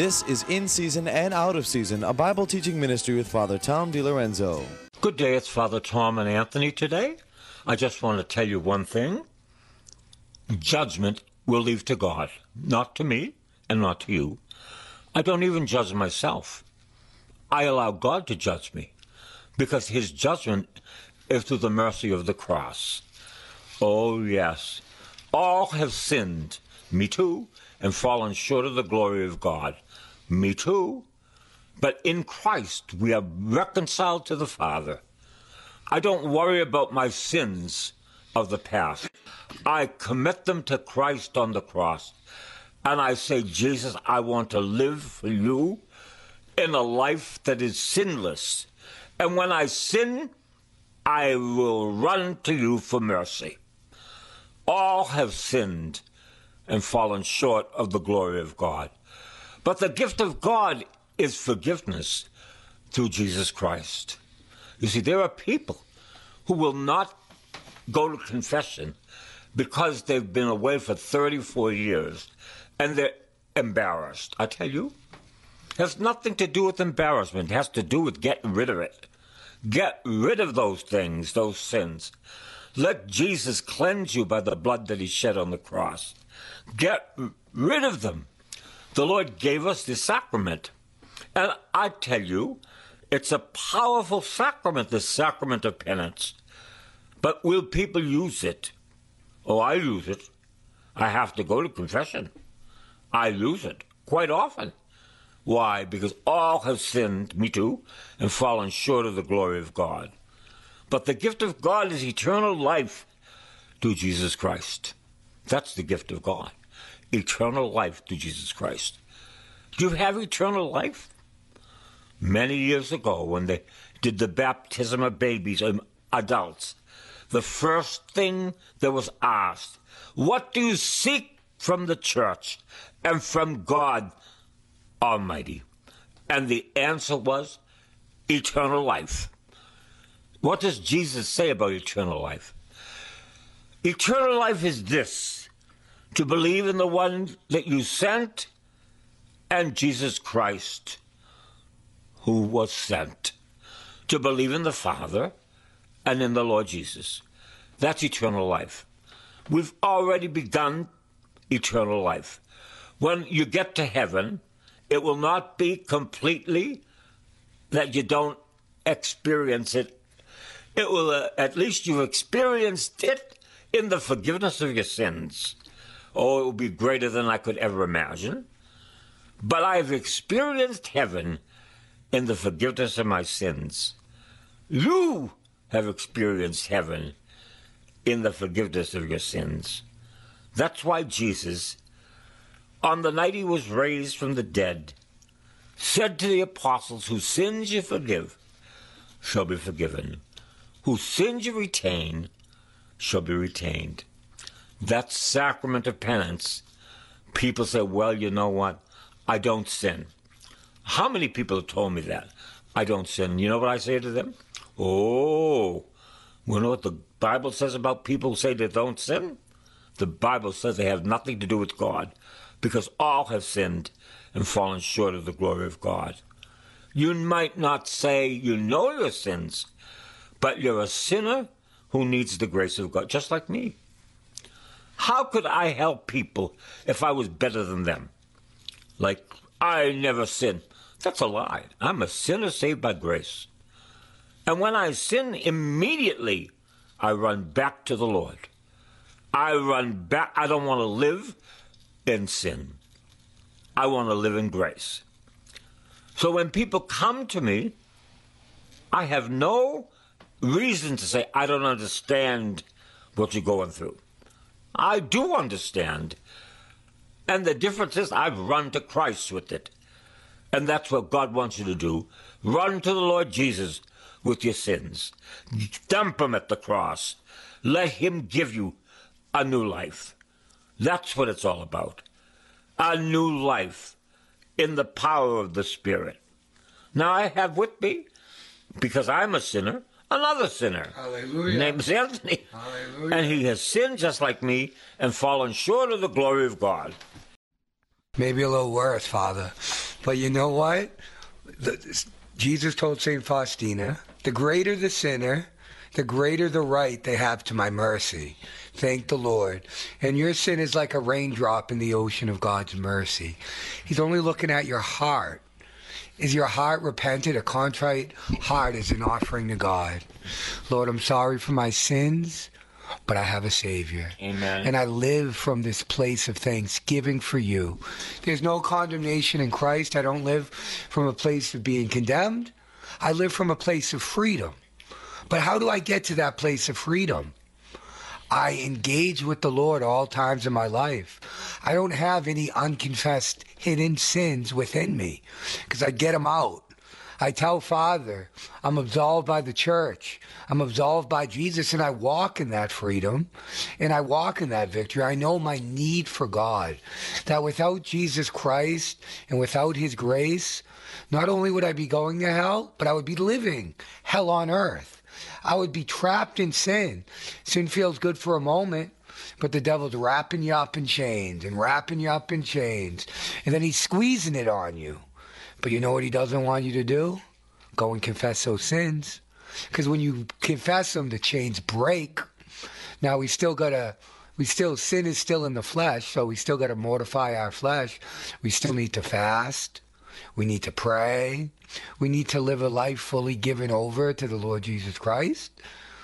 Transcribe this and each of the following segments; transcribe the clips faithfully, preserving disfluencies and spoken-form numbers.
This is In Season and Out of Season, a Bible teaching ministry with Father Tom DiLorenzo. Good day, it's Father Tom and Anthony today. I just want to tell you one thing. Judgment will leave to God, not to me and not to you. I don't even judge myself. I allow God to judge me because his judgment is through the mercy of the cross. Oh, yes. All have sinned, me too, and fallen short of the glory of God. Me too. But in Christ, we are reconciled to the Father. I don't worry about my sins of the past. I commit them to Christ on the cross. And I say, Jesus, I want to live for you in a life that is sinless. And when I sin, I will run to you for mercy. All have sinned and fallen short of the glory of God. But the gift of God is forgiveness through Jesus Christ. You see, there are people who will not go to confession because they've been away for thirty-four years and they're embarrassed. I tell you, it has nothing to do with embarrassment. It has to do with getting rid of it. Get rid of those things, those sins. Let Jesus cleanse you by the blood that he shed on the cross. Get rid of them. The Lord gave us this sacrament. And I tell you, it's a powerful sacrament, the sacrament of penance. But will people use it? Oh, I use it. I have to go to confession. I use it quite often. Why? Because all have sinned, me too, and fallen short of the glory of God. But the gift of God is eternal life through Jesus Christ. That's the gift of God. Eternal life through Jesus Christ. Do you have eternal life? Many years ago, when they did the baptism of babies and adults, the first thing that was asked, what do you seek from the church and from God Almighty? And the answer was eternal life. What does Jesus say about eternal life? Eternal life is this: to believe in the one that you sent and Jesus Christ, who was sent. To believe in the Father and in the Lord Jesus. That's eternal life. We've already begun eternal life. When you get to heaven, it will not be completely that you don't experience it. It will, uh, at least you've experienced it in the forgiveness of your sins. Oh, it will be greater than I could ever imagine. But I've experienced heaven in the forgiveness of my sins. You have experienced heaven in the forgiveness of your sins. That's why Jesus, on the night he was raised from the dead, said to the apostles, whose sins you forgive shall be forgiven. Whose sins you retain shall be retained. That sacrament of penance. People say, well, you know what? I don't sin. How many people have told me that? I don't sin. You know what I say to them? Oh, you know what the Bible says about people who say they don't sin? The Bible says they have nothing to do with God, because all have sinned and fallen short of the glory of God. You might not say you know your sins, but you're a sinner who needs the grace of God, just like me. How could I help people if I was better than them? Like, I never sin. That's a lie. I'm a sinner saved by grace. And when I sin, immediately I run back to the Lord. I run back. I don't want to live in sin. I want to live in grace. So when people come to me, I have no reason to say, I don't understand what you're going through. I do understand. And the difference is I've run to Christ with it. And that's what God wants you to do. Run to the Lord Jesus with your sins. Dump them at the cross. Let him give you a new life. That's what it's all about. A new life in the power of the Spirit. Now I have with me, because I'm a sinner, another sinner. Hallelujah. Named Anthony. Hallelujah. And he has sinned just like me and fallen short of the glory of God. Maybe a little worse, Father. But you know what? The, Jesus told Saint Faustina, the greater the sinner, the greater the right they have to my mercy. Thank the Lord. And your sin is like a raindrop in the ocean of God's mercy. He's only looking at your heart. Is your heart repentant? A contrite heart is an offering to God. Lord, I'm sorry for my sins, but I have a Savior. Amen. And I live from this place of thanksgiving for you. There's no condemnation in Christ. I don't live from a place of being condemned. I live from a place of freedom. But how do I get to that place of freedom? I engage with the Lord all times in my life. I don't have any unconfessed hidden sins within me because I get them out. I tell Father, I'm absolved by the church. I'm absolved by Jesus, and I walk in that freedom, and I walk in that victory. I know my need for God, that without Jesus Christ and without his grace, not only would I be going to hell, but I would be living hell on earth. I would be trapped in sin. Sin feels good for a moment, but the devil's wrapping you up in chains and wrapping you up in chains, and then he's squeezing it on you. But you know what he doesn't want you to do? Go and confess those sins. Because when you confess them, the chains break. Now we still gotta, we still, sin is still in the flesh, so we still gotta mortify our flesh. We still need to fast. We need to pray. We need to live a life fully given over to the Lord Jesus Christ.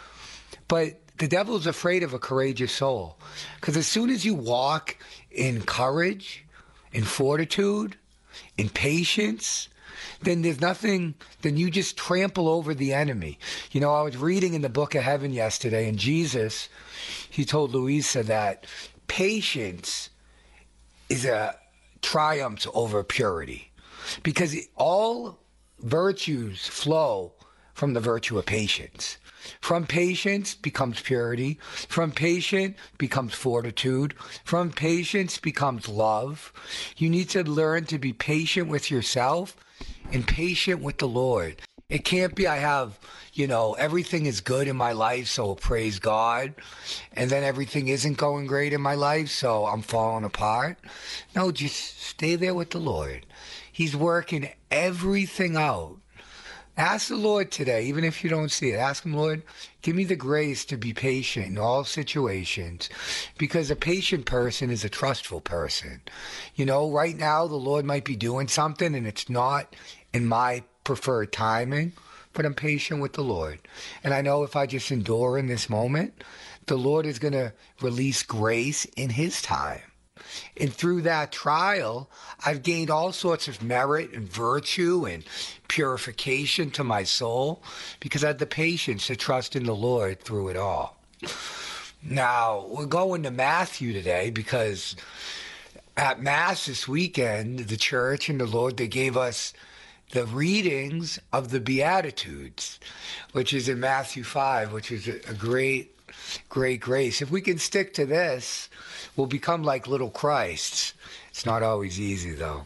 But the devil's afraid of a courageous soul. Because as soon as you walk in courage, in fortitude, in patience, then there's nothing, then you just trample over the enemy. You know, I was reading in the Book of Heaven yesterday, and Jesus, he told Louisa that patience is a triumph over purity. Because all virtues flow from the virtue of patience. From patience becomes purity. From patience becomes fortitude. From patience becomes love. You need to learn to be patient with yourself and patient with the Lord. It can't be I have, you know, everything is good in my life, so praise God. And then everything isn't going great in my life, so I'm falling apart. No, just stay there with the Lord. He's working everything out. Ask the Lord today, even if you don't see it. Ask him, Lord, give me the grace to be patient in all situations, because a patient person is a trustful person. You know, right now the Lord might be doing something and it's not in my preferred timing, but I'm patient with the Lord. And I know if I just endure in this moment, the Lord is going to release grace in his time. And through that trial, I've gained all sorts of merit and virtue and purification to my soul because I had the patience to trust in the Lord through it all. Now, we're going to Matthew today because at Mass this weekend, the church and the Lord, they gave us the readings of the Beatitudes, which is in Matthew five, which is a great, great grace. If we can stick to this, we'll become like little Christs. It's not always easy, though.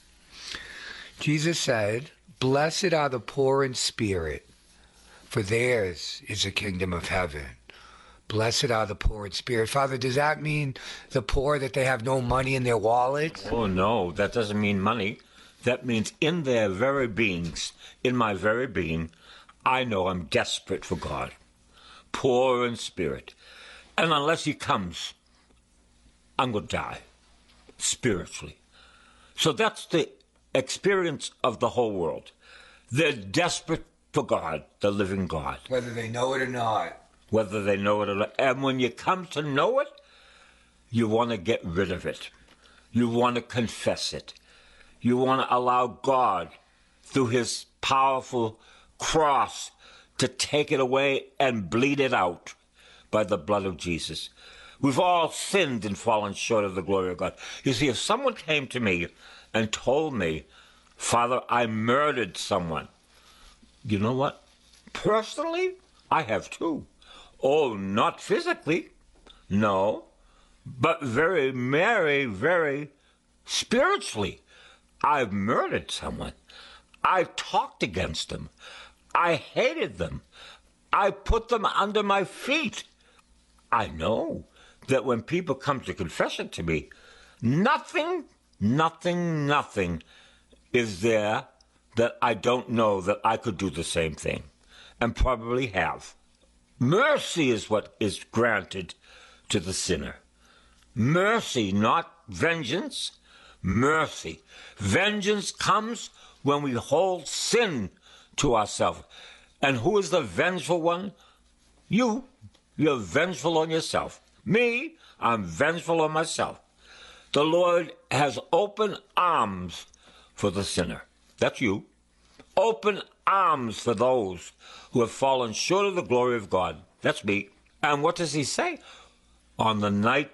Jesus said, "Blessed are the poor in spirit, for theirs is the kingdom of heaven." Blessed are the poor in spirit. Father, does that mean the poor, that they have no money in their wallets? Oh, no, that doesn't mean money. That means in their very beings, in my very being, I know I'm desperate for God. Poor in spirit. And unless he comes, I'm going to die, spiritually. So that's the experience of the whole world. They're desperate for God, the living God. Whether they know it or not. Whether they know it or not. And when you come to know it, you want to get rid of it. You want to confess it. You want to allow God, through his powerful cross, to take it away and bleed it out by the blood of Jesus. We've all sinned and fallen short of the glory of God. You see, if someone came to me and told me, "Father, I murdered someone," you know what? Personally, I have too. Oh, not physically, no, but very, very, very spiritually. I've murdered someone. I've talked against them. I hated them. I put them under my feet. I know that when people come to confess it to me, nothing, nothing, nothing is there that I don't know that I could do the same thing, and probably have. Mercy is what is granted to the sinner. Mercy, not vengeance. Mercy. Vengeance comes when we hold sin to ourselves. And who is the vengeful one? You. You're vengeful on yourself. Me, I'm vengeful on myself. The Lord has open arms for the sinner. That's you. Open arms for those who have fallen short of the glory of God. That's me. And what does he say? On the night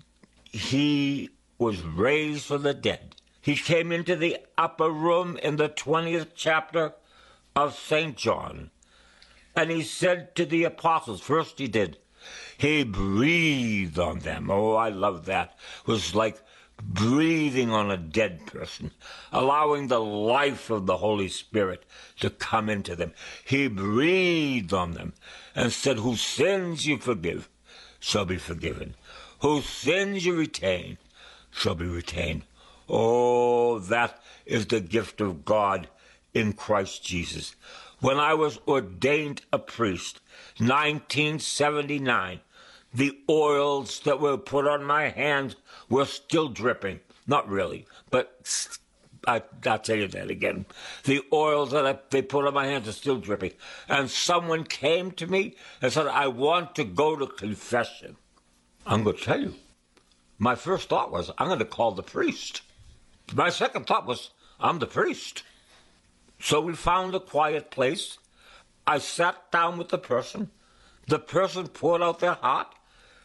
he was raised from the dead, he came into the upper room in the twentieth chapter of Saint John. And he said to the apostles, first he did, he breathed on them. Oh, I love that. It was like breathing on a dead person, allowing the life of the Holy Spirit to come into them. He breathed on them and said, whose sins you forgive shall be forgiven. Whose sins you retain shall be retained. Oh, that is the gift of God in Christ Jesus. When I was ordained a priest, nineteen seventy-nine, the oils that were put on my hands were still dripping. Not really, but I, I'll tell you that again. The oils that I, they put on my hands are still dripping. And someone came to me and said, I want to go to confession. I'm going to tell you, my first thought was, I'm going to call the priest. My second thought was, I'm the priest. So we found a quiet place. I sat down with the person. The person poured out their heart.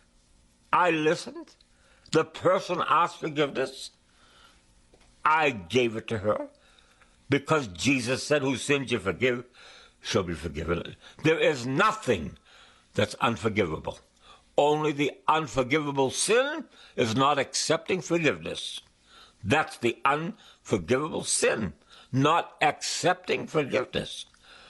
I listened. The person asked forgiveness. I gave it to her because Jesus said, whose sins you forgive shall be forgiven. There is nothing that's unforgivable. Only the unforgivable sin is not accepting forgiveness. That's the unforgivable sin, not accepting forgiveness.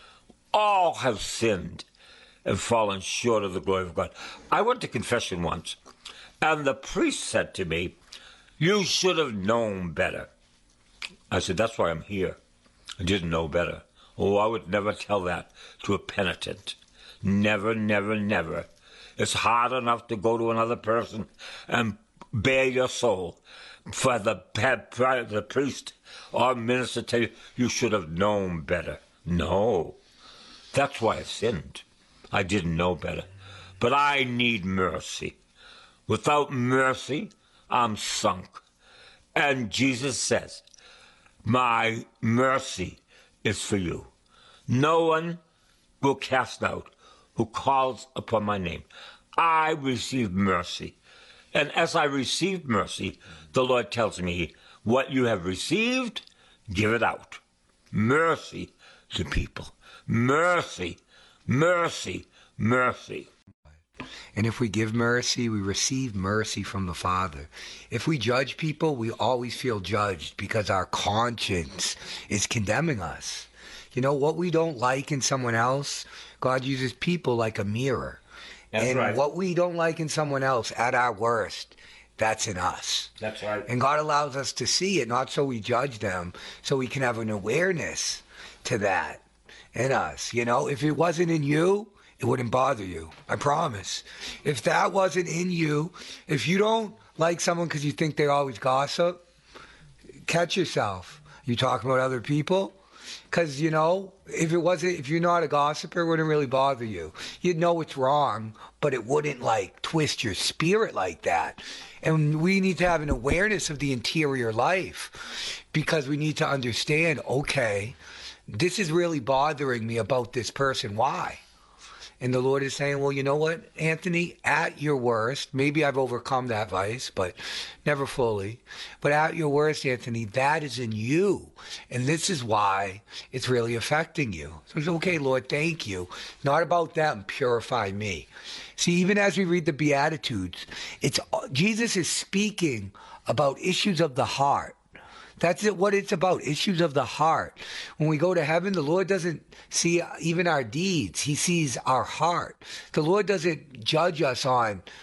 All have sinned and fallen short of the glory of God. I went to confession once, and the priest said to me, you should have known better. I said, that's why I'm here. I didn't know better. Oh, I would never tell that to a penitent. Never, never, never. It's hard enough to go to another person and bare your soul. For the, the priest or minister to tell you, you should have known better. No. That's why I sinned. I didn't know better. But I need mercy. Without mercy, I'm sunk. And Jesus says, my mercy is for you. No one will cast out who calls upon my name. I receive mercy. And as I receive mercy, the Lord tells me, what you have received, give it out. Mercy to people. Mercy, mercy, mercy. And if we give mercy, we receive mercy from the Father. If we judge people, we always feel judged because our conscience is condemning us. You know, what we don't like in someone else, God uses people like a mirror. That's and right. What we don't like in someone else at our worst, that's in us. That's right. And God allows us to see it, not so we judge them, so we can have an awareness to that in us. You know, if it wasn't in you, it wouldn't bother you. I promise. If that wasn't in you, if you don't like someone because you think they always gossip, catch yourself. You talking about other people? Because, you know, if it wasn't, if you're not a gossiper, it wouldn't really bother you. You'd know it's wrong, but it wouldn't, like, twist your spirit like that. And we need to have an awareness of the interior life because we need to understand, okay, this is really bothering me about this person. Why? And the Lord is saying, well, you know what, Anthony, at your worst, maybe I've overcome that vice, but never fully. But at your worst, Anthony, that is in you. And this is why it's really affecting you. So it's okay, Lord, thank you. Not about them, purify me. See, even as we read the Beatitudes, it's Jesus is speaking about issues of the heart. That's what it's about, issues of the heart. When we go to heaven, the Lord doesn't see even our deeds. He sees our heart. The Lord doesn't judge us on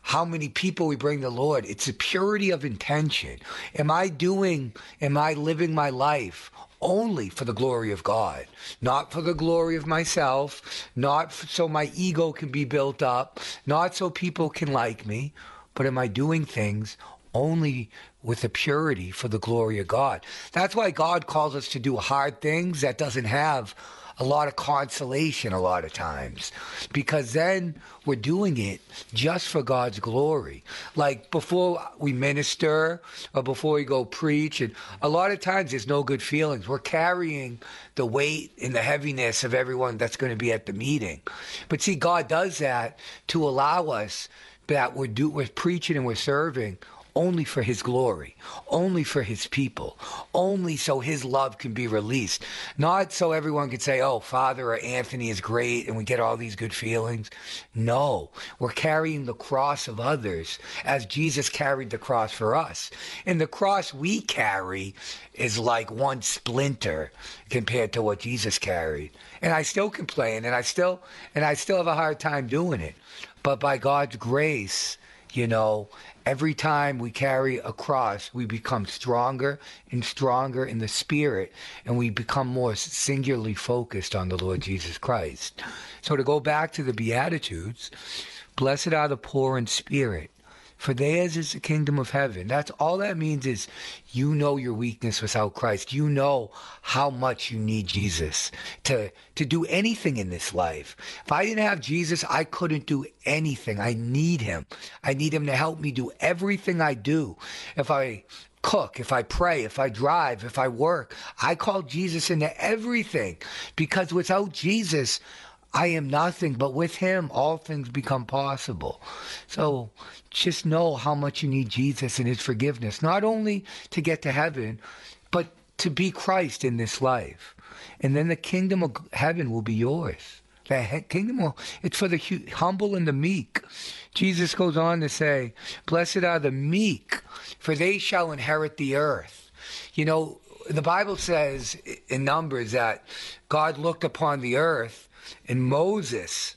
how many people we bring to the Lord. It's the purity of intention. Am I doing, am I living my life only for the glory of God, not for the glory of myself, not f- so my ego can be built up, not so people can like me, but am I doing things only with the purity for the glory of God? That's why God calls us to do hard things that doesn't have a lot of consolation a lot of times, because then we're doing it just for God's glory. Like before we minister or before we go preach, and a lot of times there's no good feelings. We're carrying the weight and the heaviness of everyone that's going to be at the meeting. But see, God does that to allow us that we're, do, we're preaching and we're serving only for his glory, only for his people, only so his love can be released. Not so everyone can say, oh, Father or Anthony is great and we get all these good feelings. No, we're carrying the cross of others as Jesus carried the cross for us. And the cross we carry is like one splinter compared to what Jesus carried. And I still complain, and I still and I still have a hard time doing it. But by God's grace, you know, every time we carry a cross, we become stronger and stronger in the spirit, and we become more singularly focused on the Lord Jesus Christ. So to go back to the Beatitudes, blessed are the poor in spirit, for theirs is the kingdom of heaven. That's all that means, is you know your weakness without Christ. You know how much you need Jesus to, to do anything in this life. If I didn't have Jesus, I couldn't do anything. I need him. I need him to help me do everything I do. If I cook, if I pray, if I drive, if I work, I call Jesus into everything, because without Jesus, I am nothing, but with him, all things become possible. So just know how much you need Jesus and his forgiveness, not only to get to heaven, but to be Christ in this life. And then the kingdom of heaven will be yours. The kingdom will, it's for the humble and the meek. Jesus goes on to say, blessed are the meek, for they shall inherit the earth. You know, the Bible says in Numbers that God looked upon the earth, and Moses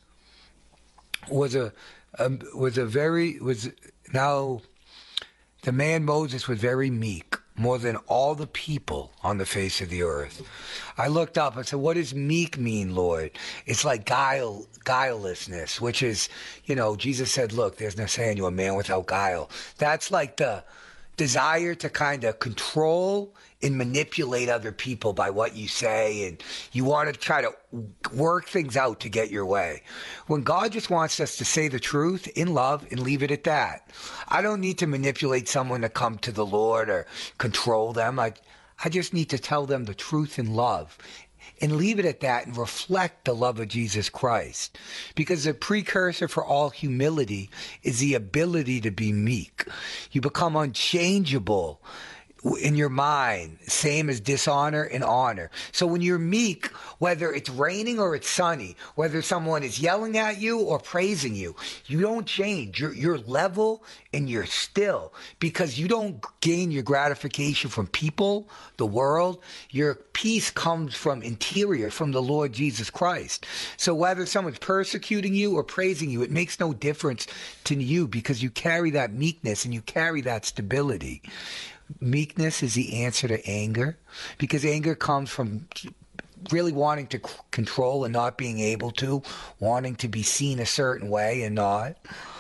was a, a was a very was now the man Moses was very meek, more than all the people on the face of the earth. I looked up and said, what does meek mean, Lord? It's like guile, guilelessness, which is, you know, Jesus said, look, there's no saying you're a man without guile. That's like the desire to kind of control and manipulate other people by what you say, and you want to try to work things out to get your way. When God just wants us to say the truth in love and leave it at that. I don't need to manipulate someone to come to the Lord or control them. I, I just need to tell them the truth in love and leave it at that and reflect the love of Jesus Christ. Because the precursor for all humility is the ability to be meek. You become unchangeable in your mind, same as dishonor and honor. So when you're meek, whether it's raining or it's sunny, whether someone is yelling at you or praising you, you don't change. You're, you're level and you're still, because you don't gain your gratification from people, the world. Your peace comes from interior, from the Lord Jesus Christ. So whether someone's persecuting you or praising you, it makes no difference to you, because you carry that meekness and you carry that stability. Meekness is the answer to anger, because anger comes from really wanting to c- control and not being able to, wanting to be seen a certain way and not.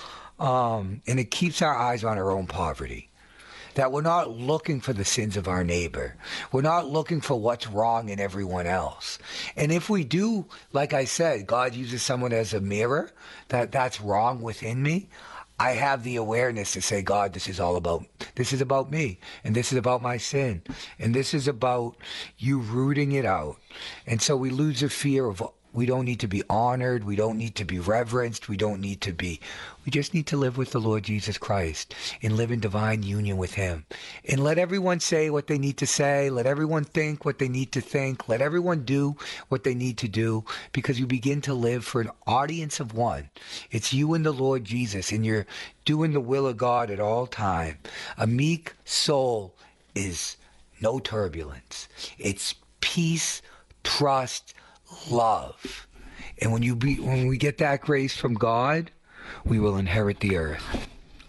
Um, and it keeps our eyes on our own poverty. That we're not looking for the sins of our neighbor. We're not looking for what's wrong in everyone else. And if we do, like I said, God uses someone as a mirror, that that's wrong within me, I have the awareness to say, God, this is all about, this is about me, and this is about my sin, and this is about you rooting it out. And so we lose the fear of, we don't need to be honored, we don't need to be reverenced, we don't need to be, we just need to live with the Lord Jesus Christ and live in divine union with him. And let everyone say what they need to say, let everyone think what they need to think, let everyone do what they need to do, because you begin to live for an audience of one. It's you and the Lord Jesus, and you're doing the will of God at all time. A meek soul is no turbulence. It's peace, trust, love. And when you be when we get that grace from God, we will inherit the earth.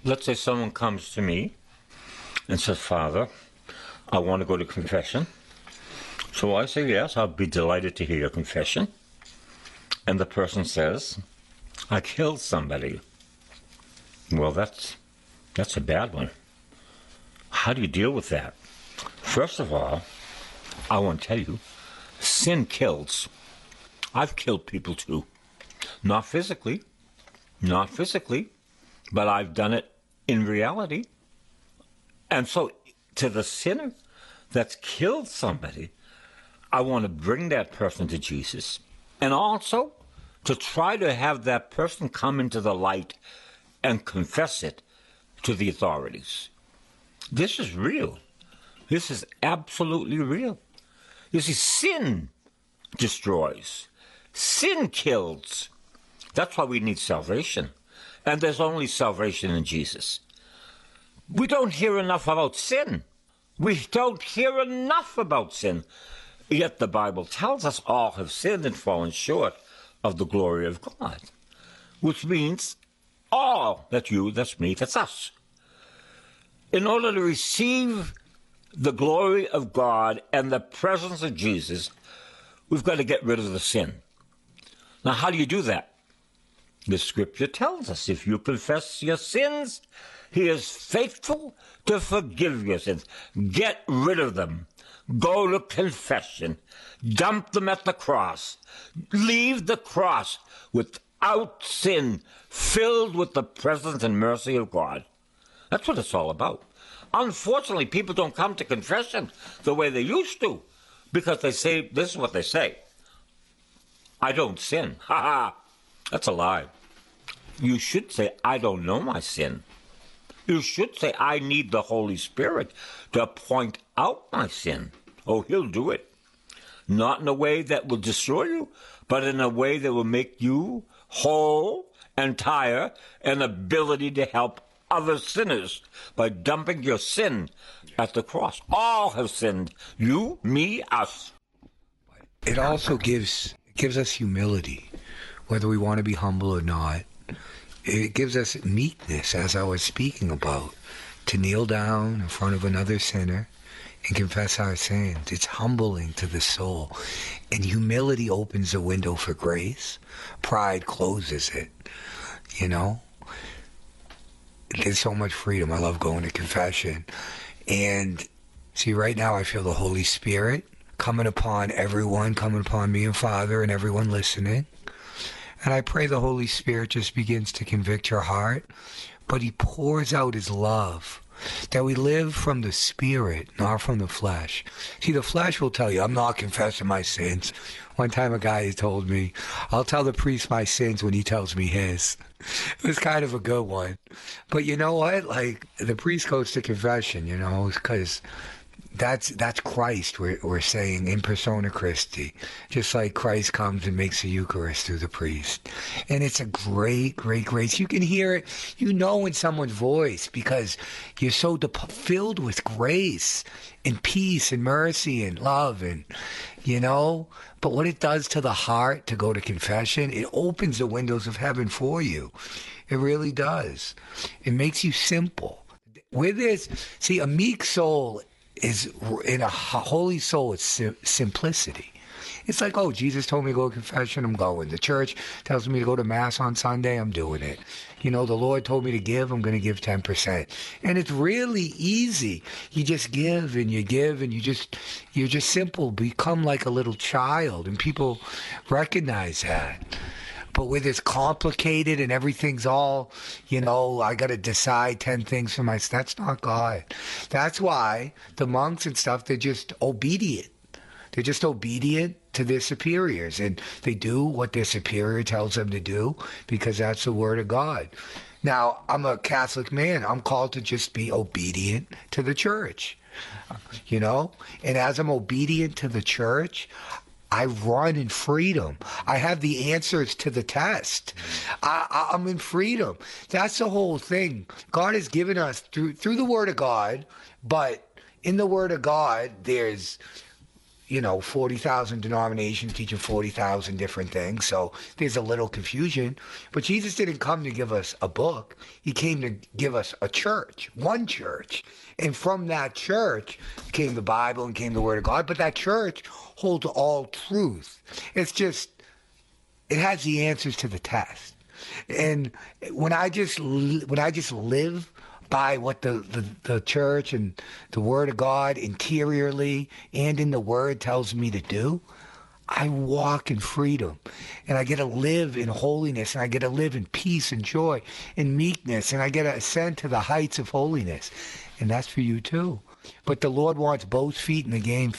let's say someone comes to me and says, Father, I want to go to confession. So I say, yes, I'll be delighted to hear your confession. And the person says, I killed somebody. Well, that's that's a bad one. How do you deal with that? First of all, I want to tell you, sin kills. I've killed people too. Not physically, not physically, but I've done it in reality. And so to the sinner that's killed somebody, I want to bring that person to Jesus. And also to try to have that person come into the light and confess it to the authorities. This is real. This is absolutely real. You see, sin destroys. Sin kills. That's why we need salvation. And there's only salvation in Jesus. We don't hear enough about sin. We don't hear enough about sin. Yet the Bible tells us all have sinned and fallen short of the glory of God. Which means all, that's you, that's me, that's us. In order to receive the glory of God and the presence of Jesus, we've got to get rid of the sin. Now, how do you do that? The scripture tells us if you confess your sins, he is faithful to forgive your sins. Get rid of them. Go to confession. Dump them at the cross. Leave the cross without sin, filled with the presence and mercy of God. That's what it's all about. Unfortunately, people don't come to confession the way they used to because they say, this is what they say, I don't sin. Ha ha. That's a lie. You should say, I don't know my sin. You should say, I need the Holy Spirit to point out my sin. Oh, he'll do it. Not in a way that will destroy you, but in a way that will make you whole, entire, and ability to help other sinners by dumping your sin at the cross. All have sinned. You, me, us. It also gives gives us humility, whether we want to be humble or not. It gives us meekness, as I was speaking about, to kneel down in front of another sinner and confess our sins. It's humbling to the soul. And humility opens a window for grace. Pride closes it, you know? There's so much freedom. I love going to confession. And see, right now I feel the Holy Spirit coming upon everyone, coming upon me and Father and everyone listening. And I pray the Holy Spirit just begins to convict your heart, but he pours out his love, that we live from the Spirit, not from the flesh. See, the flesh will tell you, I'm not confessing my sins. One time a guy told me, I'll tell the priest my sins when he tells me his. It was kind of a good one. But you know what? Like, the priest goes to confession, you know, because That's that's Christ, we're, we're saying, in persona Christi. Just like Christ comes and makes the Eucharist through the priest. And it's a great, great grace. You can hear it, you know, in someone's voice because you're so de- filled with grace and peace and mercy and love and, you know. But what it does to the heart to go to confession, it opens the windows of heaven for you. It really does. It makes you simple. With this, see, a meek soul is in a holy soul, it's sim- simplicity. It's like, oh, Jesus told me to go to confession, I'm going. The church tells me to go to Mass on Sunday, I'm doing it. You know, the Lord told me to give, I'm going to give ten percent. And it's really easy. You just give and you give and you just, you're just simple, become like a little child. And people recognize that. But with it's complicated and everything's all, you know, I got to decide ten things for myself. That's not God. That's why the monks and stuff, they're just obedient. They're just obedient to their superiors. And they do what their superior tells them to do because that's the word of God. Now, I'm a Catholic man. I'm called to just be obedient to the church, you know. And as I'm obedient to the church, I run in freedom. I have the answers to the test. I, I, I'm in freedom. That's the whole thing. God has given us through through the Word of God, but in the Word of God, there's, you know, forty thousand denominations teaching forty thousand different things. So there's a little confusion. But Jesus didn't come to give us a book. He came to give us a church, one church. And from that church came the Bible and came the Word of God. But that church holds all truth. It's just, it has the answers to the test. And when I just when I just live by what the, the, the church and the Word of God interiorly and in the Word tells me to do, I walk in freedom. And I get to live in holiness, and I get to live in peace and joy and meekness, and I get to ascend to the heights of holiness. And that's for you too. But the Lord wants both feet in the game.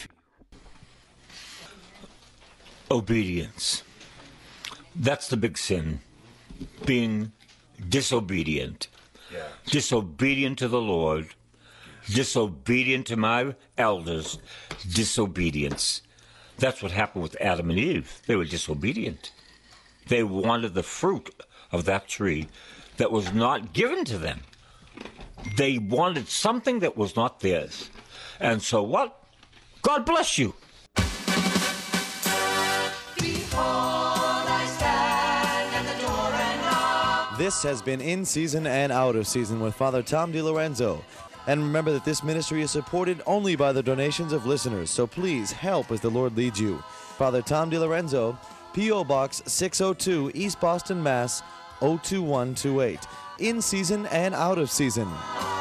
Obedience. That's the big sin. Being disobedient. Yeah. Disobedient to the Lord, disobedient to my elders, disobedience. That's what happened with Adam and Eve. They were disobedient. They wanted the fruit of that tree that was not given to them. They wanted something that was not theirs. And so what? God bless you. This has been In Season and Out of Season with Father Tom DiLorenzo. And remember that this ministry is supported only by the donations of listeners, so please help as the Lord leads you. Father Tom DiLorenzo, P O Box six oh two, East Boston, Mass. oh two one two eight. In Season and Out of Season.